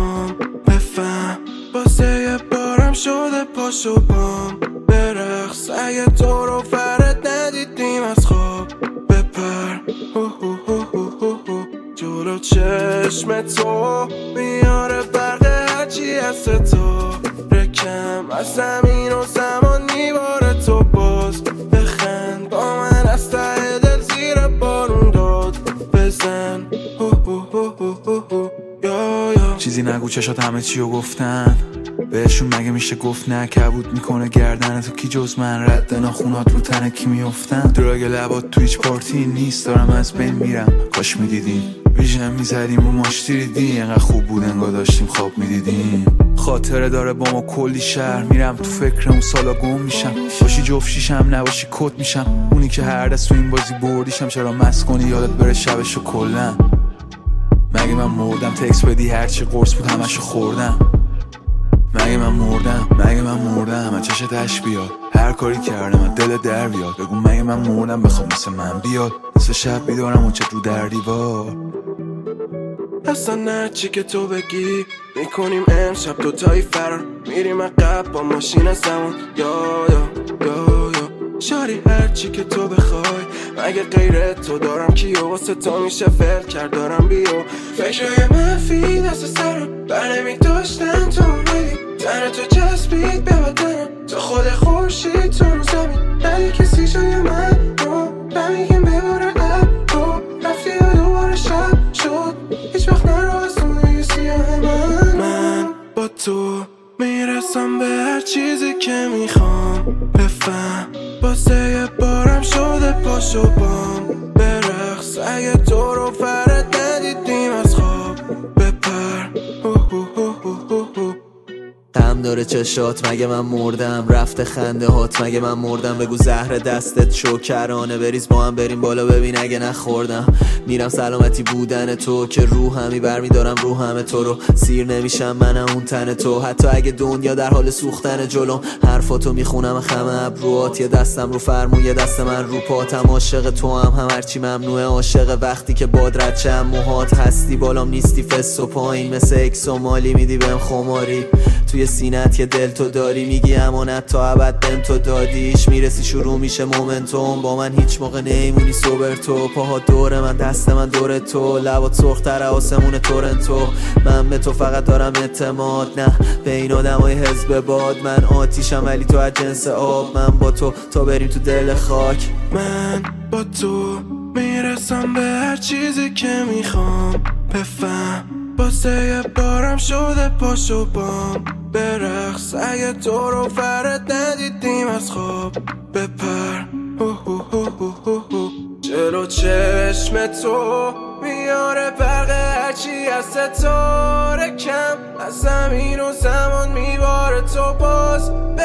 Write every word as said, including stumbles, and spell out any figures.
میخوام بفهم واسه یه بارم شده پاشو پام برقص اگه تو رو فرد ندیدیم از خواب بپر جلو چشم تو میاره برق هرچی از تو رکم از زمین و زمان میباره تو باز بخند با من از ته دل زیر بارون داد بزن چیزی نگو چشات همه چیو گفتن بهشون مگه میشه گفت نه کبود میکنه گردن تو کی جز من رد ناخونات رو تنه کی میافتن دراگ لبات تو هیچ پارتی نیست دارم از بین میرم کاش میدیدیم ویژن میزدیم و ماش دیدی انقدر خوب بود انگار داشتیم خواب میدیدیم خاطره داره با ما کلی شهر میرم تو فکر اون سالا گم میشم باشی جفت شیشم نباشی کت میشم اونی که هر دست تو این بازی بردیشم چرا مست کنی یادت بره شبشو کلن مگه من مردم تکس بدی هرچی قرص بود همشو خوردم مگه من مردم مگه من مردم من چشت اش بیاد هر کاری کردم من دل در بیاد بگو مگه من مردم بخوام مثل من بیاد مثل شب بیدارم اون چه رو در دیوار اصلا هرچی که تو بگی میکنیم امشب دوتایی فرار میریم عقب با ماشین از زمان یا یا یا یا شاری هرچی که تو بخوای مگه غیر تو دارم کیو واسه تو میشه فعل کرد دارم بیو فکرهای منفی دست سرم بر نمی داشتن تو اومدی تن تو چسبید به بدنم تو خود خورشید تو رو زمین ندی کسی جای من رو نمیگیم بباره اب رو رفتی و دوباره شب شد هیچ وقت نرو از دونه سیاه من من با تو میرسم به هر چیزی که میخوام بفهم واسه یه بارم شده پاشو بام برقص اگه تو رو فرد ندیدیم از خواب بپر غم داره چشات مگه من مردم رفته خنده هات مگه من مردم بگو زهر دستت شوکرانه بریز با هم بریم بالا ببین اگه نخوردم میرم سلامتی بودن تو که روحمی برمیدارم روحم تو رو سیر نمیشم منم اون تن تو حتی اگه دنیا در حال سوختن جلوم حرفاتو میخونم خم ابروات یه دستم رو فرمون یه دست من رو پاتم عاشق تو هم هم هرچی ممنوعه عاشق وقتی که باد رد چم موهات هستی بالام نیستی فس و پایین مثل اکس و مالی میدی بهم خماری توی سینت یه دل تو داری میگی امانت تا ابد بهم تو دادیش میرسی شروع میشه مومنتوم با من هیچ موقع نیمونی سوبر تو پاها دور من دست من دور تو لبات سرختر آسمون تورنتو من به تو فقط دارم اعتماد نه به این آدمای حزب باد من آتیشم ولی تو از جنس آب من با تو تا بریم تو دل خاک من با تو میرسم به هر چیزی که میخوام بفهم واسه یه بارم شده پاشو بام برقص اگه تو رو فرد ندیدیم از خواب بپر جلو چشم تو میاره برق هرچی از ستاره کم از زمین و زمان میباره تو باز